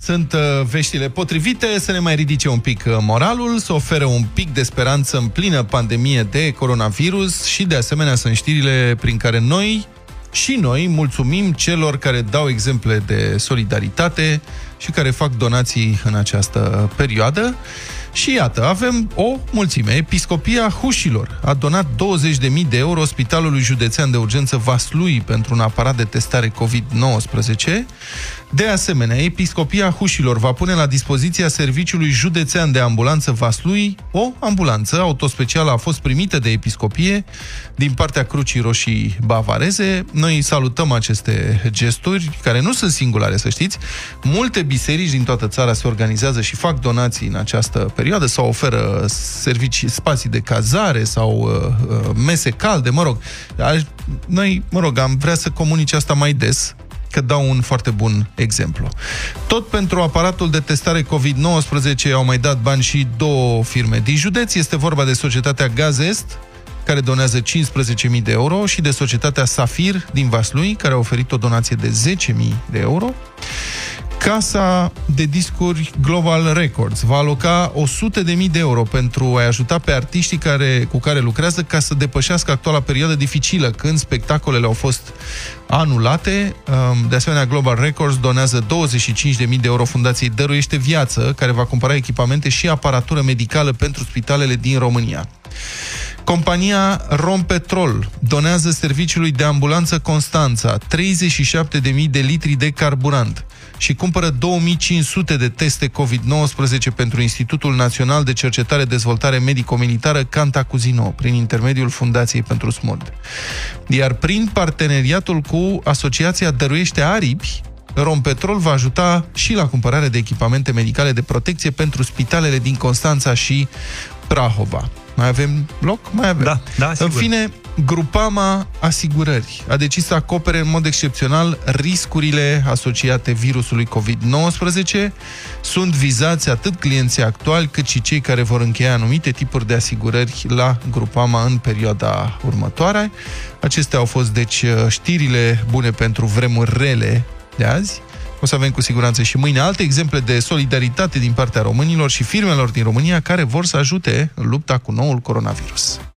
Sunt veștile potrivite să ne mai ridice un pic moralul, să ofere un pic de speranță în plină pandemie de coronavirus și de asemenea sunt știrile prin care noi mulțumim celor care dau exemple de solidaritate și care fac donații în această perioadă. Și iată, avem o mulțime. Episcopia Hușilor a donat 20.000 de euro Spitalului Județean de Urgență Vaslui pentru un aparat de testare COVID-19. De asemenea, Episcopia Hușilor va pune la dispoziția Serviciului Județean de Ambulanță Vaslui o ambulanță autospecială a fost primită de Episcopie din partea Crucii Roșii Bavareze. Noi salutăm aceste gesturi, care nu sunt singulare, să știți. Multe biserici din toată țara se organizează și fac donații în această perioadă sau oferă servicii, spații de cazare sau mese calde, Noi, am vrea să comunice asta mai des, că dau un foarte bun exemplu. Tot pentru aparatul de testare COVID-19 au mai dat bani și două firme din județ. Este vorba de societatea Gazest, care donează 15.000 de euro, și de societatea Safir din Vaslui, care a oferit o donație de 10.000 de euro. Casa de discuri Global Records va aloca 100.000 de euro pentru a ajuta pe artiștii cu care lucrează ca să depășească actuala perioadă dificilă, când spectacolele au fost anulate. De asemenea, Global Records donează 25.000 de euro Fundației Dăruiește Viață, care va cumpăra echipamente și aparatură medicală pentru spitalele din România. Compania Rompetrol donează Serviciului de Ambulanță Constanța 37.000 de litri de carburant și cumpără 2500 de teste COVID-19 pentru Institutul Național de Cercetare Dezvoltare Medico-Militară Cantacuzino, prin intermediul Fundației pentru Smurd. Iar prin parteneriatul cu Asociația Dăruiește Aripi, Rompetrol va ajuta și la cumpărarea de echipamente medicale de protecție pentru spitalele din Constanța și Prahova. Mai avem loc? Mai avem. Da, sigur. În fine, Grupama Asigurări a decis să acopere în mod excepțional riscurile asociate virusului COVID-19. Sunt vizați atât clienții actuali, cât și cei care vor încheia anumite tipuri de asigurări la Grupama în perioada următoare. Acestea au fost, deci, știrile bune pentru vremuri rele de azi. O să avem cu siguranță și mâine alte exemple de solidaritate din partea românilor și firmelor din România care vor să ajute în lupta cu noul coronavirus.